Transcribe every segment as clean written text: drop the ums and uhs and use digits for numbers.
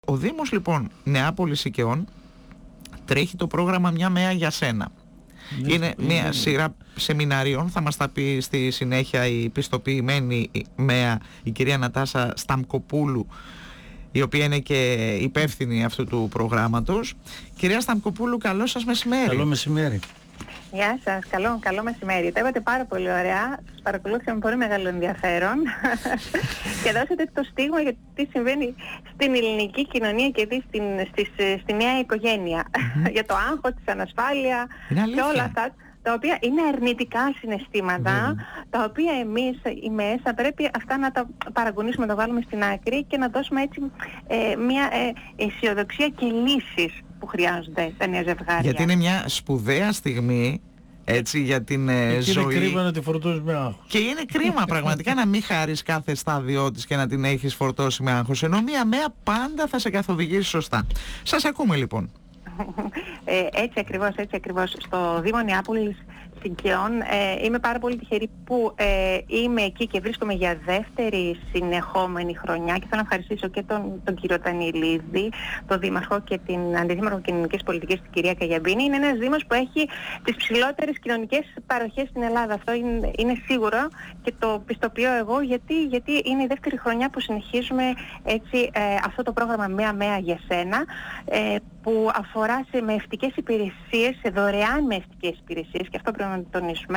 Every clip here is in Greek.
Ο Δήμος λοιπόν Νεάπολης Οικειών τρέχει το πρόγραμμα «Μια ΜΕΑ για σένα». Είναι μια σειρά σεμιναρίων, θα μας τα πει στη συνέχεια η πιστοποιημένη ΜΕΑ, η κυρία Νατάσα Σταμκοπούλου, η οποία είναι και υπεύθυνη αυτού του προγράμματος. Κυρία Σταμκοπούλου, καλό σας μεσημέρι. Καλό μεσημέρι. Γεια σας, καλό μεσημέρι. Τα είπατε πάρα πολύ ωραία. Σας παρακολούθησα με πολύ μεγάλο ενδιαφέρον και δώσατε το στίγμα για τι συμβαίνει στην ελληνική κοινωνία και στη νέα οικογένεια. Για το άγχος, τη ανασφάλεια και όλα αυτά, τα οποία είναι αρνητικά συναισθήματα, τα οποία εμείς οι ΜΕΕΣ θα πρέπει αυτά να τα παραγωνίσουμε, να τα βάλουμε στην άκρη και να δώσουμε έτσι μια αισιοδοξία και λύσεις που χρειάζονται τα νέα ζευγάρια. Γιατί είναι μια σπουδαία στιγμή, έτσι, για την ζωή. Είναι κρίμα να τη φορτώσεις με άγχος. Και είναι κρίμα πραγματικά να μην χαρείς κάθε στάδιο της και να την έχεις φορτώσει με άγχος, ενώ μια ΜΕΑ πάντα θα σε καθοδηγήσει σωστά. Σας ακούμε λοιπόν. Έτσι ακριβώς. Στο Δήμο Νεάπολης Οικειών είμαι πάρα πολύ τυχερή που είμαι εκεί και βρίσκομαι για δεύτερη συνεχόμενη χρονιά και θέλω να ευχαριστήσω και τον κύριο Τανιλίδη, τον Δήμαρχο και την Αντιδήμαρχο Κοινωνικής Πολιτικής, την κυρία Καγιαμπίνη. Είναι ένας Δήμος που έχει τις ψηλότερες κοινωνικές παροχές στην Ελλάδα. Αυτό είναι σίγουρο και το πιστοποιώ εγώ, γιατί είναι η δεύτερη χρονιά που συνεχίζουμε έτσι αυτό το πρόγραμμα «Μια ΜΕΑ για σένα», που αφορά σε μεευτικές υπηρεσίες, σε δωρεάν μεευτικές υπηρεσίες, και αυτό πρέπει να το τονίσουμε,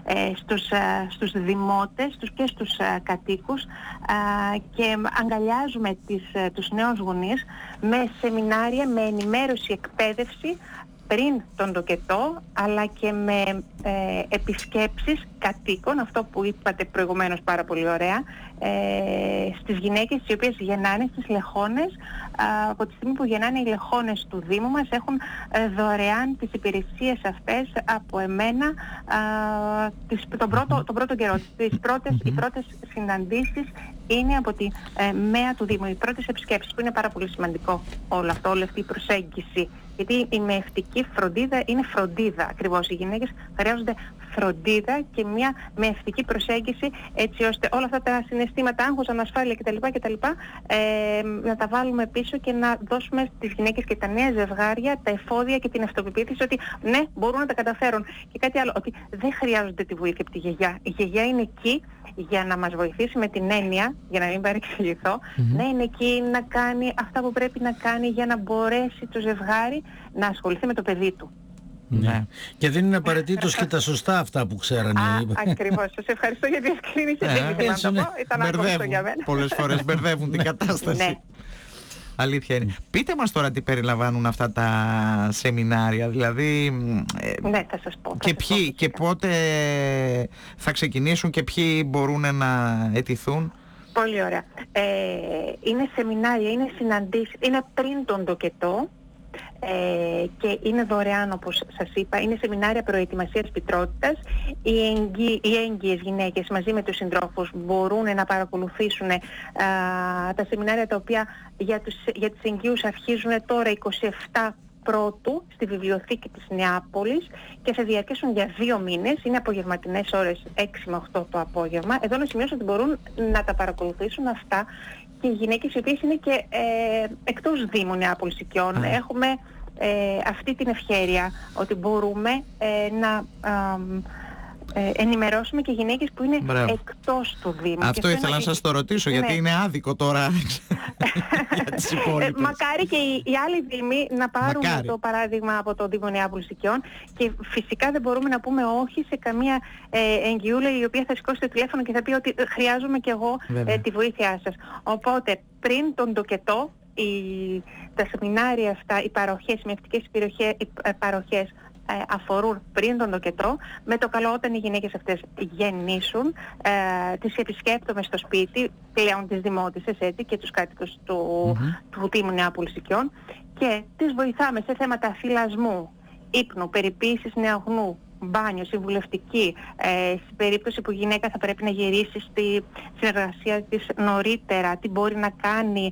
στους δημότες και στους κατοίκους, και αγκαλιάζουμε τους νέους γονείς με σεμινάρια, με ενημέρωση, εκπαίδευση πριν τον τοκετό, αλλά και με επισκέψεις κατοίκων, αυτό που είπατε προηγουμένως πάρα πολύ ωραία, στις γυναίκες οι οποίες γεννάνε στις λεχόνες. Από τη στιγμή που γεννάνε οι λεχόνες του Δήμου μας έχουν δωρεάν τις υπηρεσίες αυτές από εμένα τον πρώτο καιρό. Οι πρώτες συναντήσεις είναι από τη ΜΕΑ του Δήμου, οι πρώτες επισκέψεις, που είναι πάρα πολύ σημαντικό όλο αυτό, όλη αυτή η προσέγγιση. Γιατί η μεευτική φροντίδα είναι φροντίδα ακριβώς. Οι γυναίκες χρειάζονται φροντίδα και μια μεευτική προσέγγιση, έτσι ώστε όλα αυτά τα συναισθήματα, άγχος, ανασφάλεια κτλ. Να τα βάλουμε πίσω και να δώσουμε στις γυναίκες και τα νέα ζευγάρια τα εφόδια και την αυτοπεποίθηση ότι ναι, μπορούν να τα καταφέρουν. Και κάτι άλλο, ότι δεν χρειάζονται τη βοήθεια από τη γιαγιά. Η γιαγιά είναι εκεί για να μας βοηθήσει, με την έννοια, για να μην παρεξηγηθώ, να είναι εκεί να κάνει αυτά που πρέπει να κάνει για να μπορέσει το ζευγάρι να ασχοληθεί με το παιδί του. Ναι. Και δεν είναι απαραίτητος και τα σωστά αυτά που ξέρανε. Ακριβώς. Σας ευχαριστώ για την ευκρίνηση. Δεν ήθελα να το πω. Ήταν άκουστο για μένα. Πολλές φορές μπερδεύουν την κατάσταση. Ναι. Αλήθεια είναι. Πείτε μας τώρα τι περιλαμβάνουν αυτά τα σεμινάρια, δηλαδή ναι, θα σας πω. Και πότε θα ξεκινήσουν και ποιοι μπορούν να αιτηθούν. Πολύ ωραία. Είναι σεμινάρια, είναι συναντήσεις, είναι πριν τον τοκετό. Και είναι δωρεάν, όπως σας είπα. Είναι σεμινάρια προετοιμασίας πιτρότητας. Οι έγκυες γυναίκες μαζί με τους συντρόφους μπορούν να παρακολουθήσουν τα σεμινάρια, τα οποία για τις εγκύους αρχίζουν τώρα 27 Πρώτου στη βιβλιοθήκη της Νεάπολης και θα διαρκέσουν για 2 μήνες. Είναι απογευματινές ώρες, 6 με 8 το απόγευμα. Εδώ να σημειώσω ότι μπορούν να τα παρακολουθήσουν αυτά και οι γυναίκες οι οποίες είναι και εκτός Δήμου Νεάπολης Οικειών. Έχουμε αυτή την ευχέρεια ότι μπορούμε να ενημερώσουμε και γυναίκες που είναι εκτός του Δήμου. Αυτό ήθελα να σας το ρωτήσω, γιατί είναι άδικο τώρα για τις υπόλοιπες. Μακάρι και οι άλλοι Δήμοι να πάρουν το παράδειγμα από το Δήμο Νεάπολης Οικειών, και φυσικά δεν μπορούμε να πούμε όχι σε καμία εγκυούλα η οποία θα σηκώσει το τηλέφωνο και θα πει ότι χρειάζομαι κι εγώ τη βοήθειά σας. Οπότε πριν τον τοκετό, τα σεμινάρια αυτά, οι παροχές, οι μεευτικές παροχές αφορούν πριν τον τοκετό. Με το καλό, όταν οι γυναίκες αυτές γεννήσουν, τις επισκέπτομαι στο σπίτι, πλέον τις δημότισσες έτσι, και τους κάτοικους του Δήμου Νεάπολης Οικειών, και τις βοηθάμε σε θέματα φυλασμού, ύπνου, περιποίησης νεογνού, μπάνιο, συμβουλευτική, στην περίπτωση που η γυναίκα θα πρέπει να γυρίσει στη συνεργασία της νωρίτερα, τι μπορεί να κάνει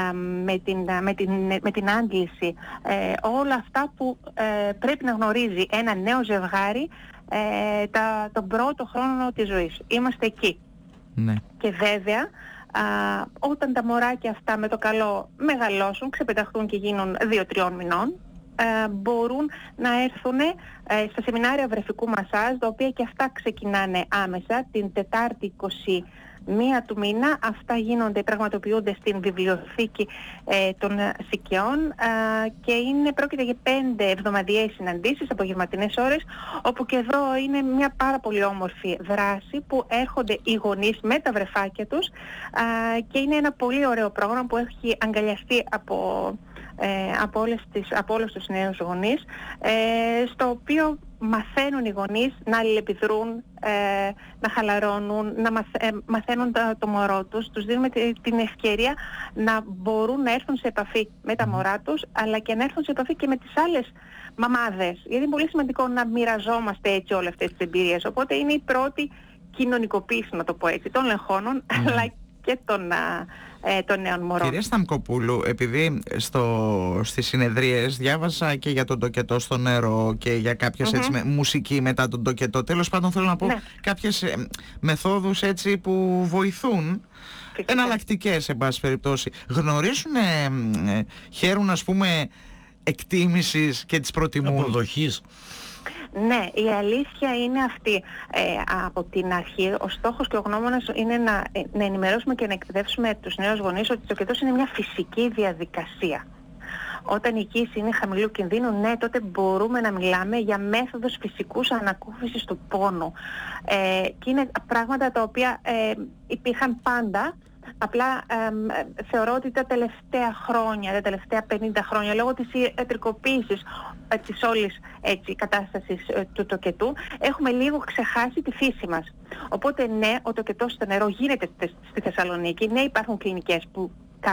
με την άντληση, όλα αυτά που πρέπει να γνωρίζει ένα νέο ζευγάρι τον πρώτο χρόνο της ζωής. Είμαστε εκεί. Ναι. Και βέβαια όταν τα μωράκια αυτά με το καλό μεγαλώσουν, ξεπεταχθούν και γίνουν 2-3 μηνών, μπορούν να έρθουν στα σεμινάρια βρεφικού μασάζ, τα οποία και αυτά ξεκινάνε άμεσα την Τετάρτη 21 του μήνα. Αυτά πραγματοποιούνται στην βιβλιοθήκη των Σικαιών και πρόκειται για 5 εβδομαδιαίες συναντήσεις, απογευματινές ώρες, όπου και εδώ είναι μια πάρα πολύ όμορφη δράση που έρχονται οι γονείς με τα βρεφάκια τους και είναι ένα πολύ ωραίο πρόγραμμα που έχει αγκαλιαστεί από όλους τους νέους γονείς, στο οποίο μαθαίνουν οι γονείς να αλληλεπιδρούν, να χαλαρώνουν, να μαθαίνουν το μωρό τους. Τους δίνουμε την ευκαιρία να μπορούν να έρθουν σε επαφή με τα μωρά τους, αλλά και να έρθουν σε επαφή και με τις άλλες μαμάδες. Γιατί είναι πολύ σημαντικό να μοιραζόμαστε έτσι όλες αυτές τις εμπειρίες. Οπότε είναι η πρώτη κοινωνικοποίηση, να το πω έτσι, των λεγχώνων, αλλά και των νέων μωρών. Κυρία Σταμκοπούλου, επειδή στις συνεδρίες διάβασα και για τον τοκετό στο νερό και για κάποιες έτσι, μουσική μετά τον τοκετό, τέλος πάντων θέλω να πω κάποιες μεθόδους έτσι που βοηθούν, εναλλακτικές εν πάση περιπτώσει, γνωρίζουν, χαίρουν ας πούμε εκτίμησης και τις προτιμούν? Αποδοχής. Ναι, η αλήθεια είναι αυτή. Από την αρχή ο στόχος και ο γνώμονας είναι να ενημερώσουμε και να εκπαιδεύσουμε τους νέους γονείς ότι το τοκετός είναι μια φυσική διαδικασία. Όταν η κοίηση είναι χαμηλού κινδύνου, ναι, τότε μπορούμε να μιλάμε για μέθοδος φυσικούς ανακούφισης του πόνου. Και είναι πράγματα τα οποία υπήρχαν πάντα. Απλά θεωρώ ότι τα τελευταία χρόνια, τα τελευταία 50 χρόνια, λόγω της ιατρικοποίησης της όλης κατάστασης του τοκετού, έχουμε λίγο ξεχάσει τη φύση μας. Οπότε ναι, ο τοκετός στο νερό γίνεται στη Θεσσαλονίκη. Ναι, υπάρχουν κλινικές που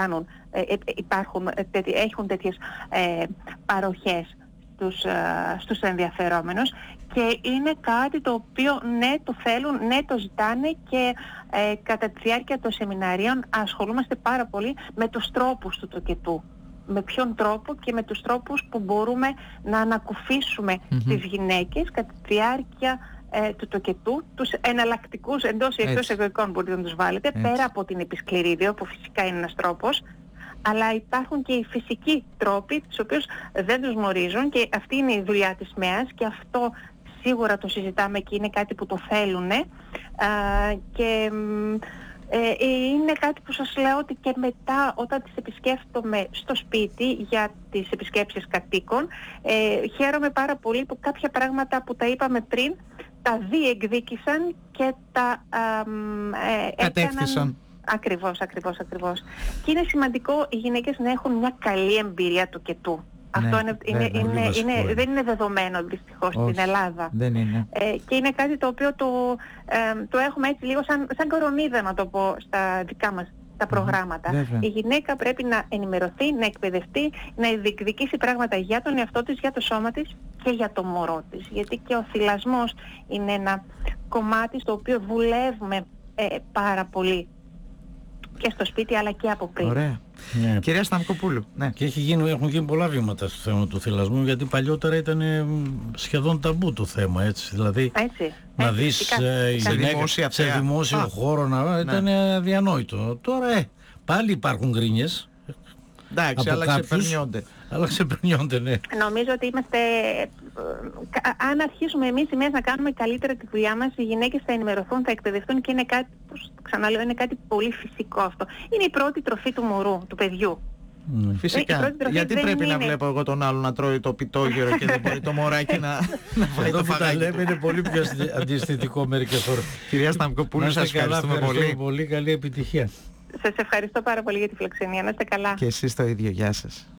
έχουν τέτοιες παροχές στους ενδιαφερόμενους και είναι κάτι το οποίο ναι το θέλουν, ναι το ζητάνε και κατά τη διάρκεια των σεμιναρίων ασχολούμαστε πάρα πολύ με τους τρόπους του τοκετού. Με ποιον τρόπο και με τους τρόπους που μπορούμε να ανακουφίσουμε τις γυναίκες κατά τη διάρκεια του τοκετού, τους εναλλακτικούς εντός ή εκτός εγκοικών μπορείτε να τους βάλετε, πέρα από την επισκληρίδιο που φυσικά είναι ένας τρόπος. Αλλά υπάρχουν και οι φυσικοί τρόποι, τους οποίους δεν τους γνωρίζουν και αυτή είναι η δουλειά της ΜΕΑΣ και αυτό σίγουρα το συζητάμε και είναι κάτι που το θέλουν και είναι κάτι που σας λέω ότι και μετά όταν τις επισκέφτομαι στο σπίτι για τις επισκέψεις κατοίκων χαίρομαι πάρα πολύ που κάποια πράγματα που τα είπαμε πριν τα διεκδίκησαν και τα κατεύθυνσαν. Ακριβώς. Και είναι σημαντικό οι γυναίκες να έχουν μια καλή εμπειρία τοκετού. Αυτό δεν είναι δεδομένο δυστυχώς στην Ελλάδα. Δεν είναι. Και είναι κάτι το οποίο το έχουμε έτσι λίγο σαν κορονίδα, να το πω, στα δικά μας τα προγράμματα. Η γυναίκα πρέπει να ενημερωθεί, να εκπαιδευτεί, να διεκδικήσει πράγματα για τον εαυτό της, για το σώμα της και για το μωρό της. Γιατί και ο θυλασμός είναι ένα κομμάτι στο οποίο δουλεύουμε πάρα πολύ και στο σπίτι αλλά και από πριν. Ωραία. Κυρία Σταμκοπούλου. Ναι. Και έχουν γίνει πολλά βήματα στο θέμα του θυλασμού, γιατί παλιότερα ήταν σχεδόν ταμπού το θέμα, έτσι. Δηλαδή να δεις γυναίκα σε δημόσιο χώρο να ήταν αδιανόητο. Τώρα πάλι υπάρχουν γκρίνιες. Εντάξει, αλλά ξεπερνιόνται, ναι. Νομίζω ότι αν αρχίσουμε εμείς οι ΜΕΑΣ να κάνουμε καλύτερα τη δουλειά μας, οι γυναίκες θα ενημερωθούν, θα εκπαιδευτούν και είναι κάτι, ξαναλέω, είναι κάτι πολύ φυσικό αυτό. Είναι η πρώτη τροφή του μωρού, του παιδιού. Φυσικά. Γιατί πρέπει να βλέπω εγώ τον άλλο να τρώει το πιτόγυρο και δεν μπορεί το μωράκι να φάει το φαγάκι? Εδώ που τα λέμε είναι πολύ πιο αντιαισθητικό μερικές φορές. Κυρία Σταμκοπούλου, σας ευχαριστούμε πολύ. Πολύ καλή επιτυχία. Σας ευχαριστώ πάρα πολύ για τη φιλοξενία. Να είστε καλά. Και εσείς το ίδιο. Γεια σας.